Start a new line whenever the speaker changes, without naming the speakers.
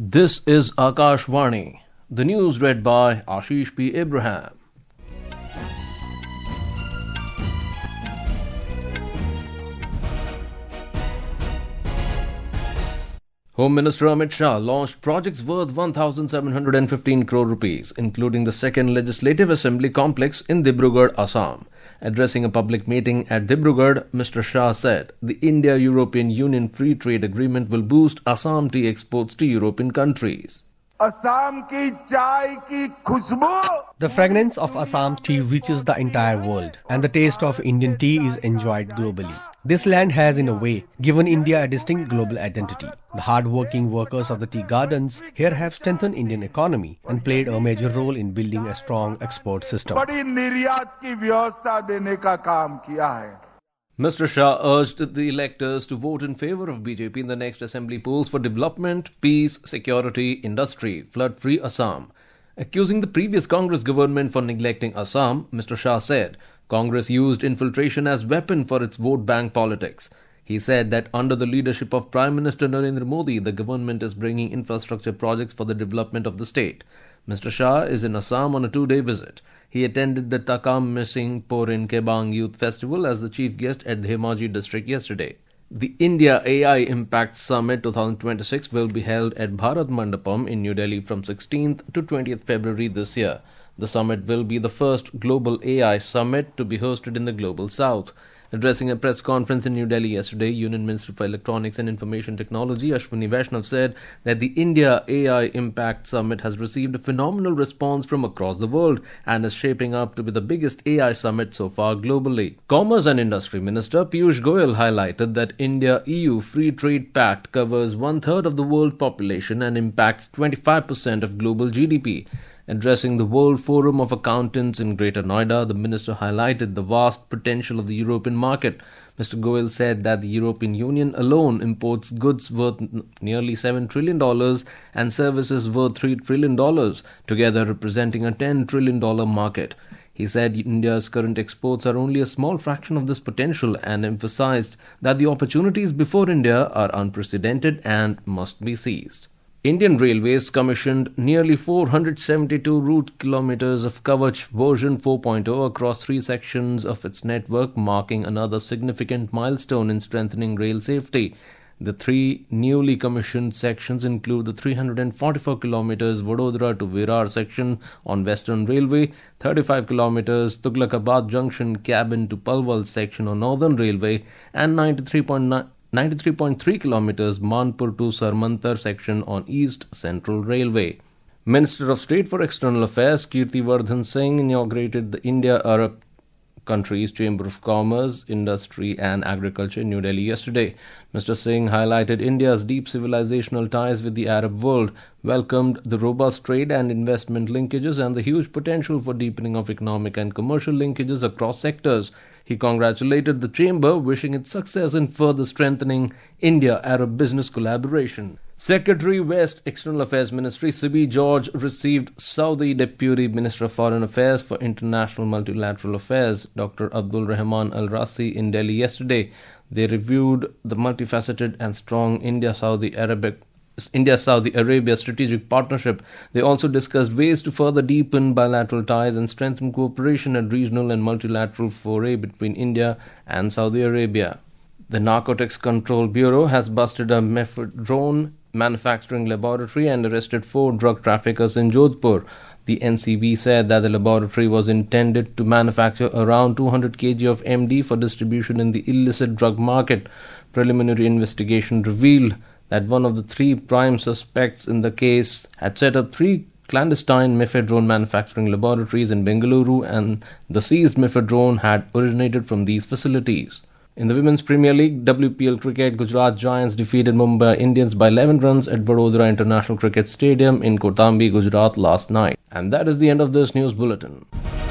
This is Akashvani. The news read by Ashish P. Abraham. Home Minister Amit Shah launched projects worth 1,715 crore rupees, including the second Legislative Assembly complex in Dibrugarh, Assam. Addressing a public meeting at Dibrugarh, Mr. Shah said the India-European Union Free Trade Agreement will boost Assam tea exports to European countries.
The fragrance of Assam tea reaches the entire world, and the taste of Indian tea is enjoyed globally. This land has, in a way, given India a distinct global identity. The hard-working workers of the tea gardens here have strengthened Indian economy and played a major role in building a strong export system.
Mr. Shah urged the electors to vote in favour of BJP in the next assembly polls for development, peace, security, industry, flood-free Assam. Accusing the previous Congress government for neglecting Assam, Mr. Shah said Congress used infiltration as weapon for its vote bank politics. He said that under the leadership of Prime Minister Narendra Modi, the government is bringing infrastructure projects for the development of the state. Mr. Shah is in Assam on a two-day visit. He attended the Takam Mising Porin Kebang Youth Festival as the chief guest at Dhemaji district yesterday. The India AI Impact Summit 2026 will be held at Bharat Mandapam in New Delhi from 16th to 20th February this year. The summit will be the first global AI summit to be hosted in the Global South. Addressing a press conference in New Delhi yesterday, Union Minister for Electronics and Information Technology Ashwini Vaishnav said that the India AI Impact Summit has received a phenomenal response from across the world and is shaping up to be the biggest AI summit so far globally. Commerce and Industry Minister Piyush Goyal highlighted that India-EU Free Trade Pact covers one-third of the world population and impacts 25% of global GDP. Addressing the World Forum of Accountants in Greater Noida, the minister highlighted the vast potential of the European market. Mr. Goyal said that the European Union alone imports goods worth nearly $7 trillion and services worth $3 trillion, together representing a $10 trillion market. He said India's current exports are only a small fraction of this potential and emphasized that the opportunities before India are unprecedented and must be seized. Indian Railways commissioned nearly 472 route kilometers of Kavach version 4.0 across three sections of its network, marking another significant milestone in strengthening rail safety. The three newly commissioned sections include the 344 kilometers Vadodara to Virar section on Western Railway, 35 kilometers Tughlakabad Junction Cabin to Palwal section on Northern Railway, and 93.3 kilometers Manpur to Sarmantar section on East Central Railway. Minister of State for External Affairs Kirti Vardhan Singh inaugurated the India-Arab countries' Chamber of Commerce, Industry and Agriculture in New Delhi yesterday. Mr. Singh highlighted India's deep civilizational ties with the Arab world, welcomed the robust trade and investment linkages and the huge potential for deepening of economic and commercial linkages across sectors. He congratulated the Chamber, wishing it success in further strengthening India-Arab business collaboration. Secretary West External Affairs Ministry Sibi George received Saudi Deputy Minister of Foreign Affairs for International Multilateral Affairs Dr. Abdul Rahman Al Rasi in Delhi yesterday. They reviewed the multifaceted and strong India-Saudi Arabia strategic partnership. They also discussed ways to further deepen bilateral ties and strengthen cooperation at regional and multilateral foray between India and Saudi Arabia. The Narcotics Control Bureau has busted a mephedrone manufacturing laboratory and arrested 4 drug traffickers in Jodhpur. The NCB said that the laboratory was intended to manufacture around 200 kg of MD for distribution in the illicit drug market. Preliminary investigation revealed that one of the 3 prime suspects in the case had set up 3 clandestine mephedrone manufacturing laboratories in Bengaluru, and the seized mephedrone had originated from these facilities. In the Women's Premier League WPL cricket, Gujarat Giants defeated Mumbai Indians by 11 runs at Vadodara International Cricket Stadium in Kotambi, Gujarat last night. And that is the end of this news bulletin.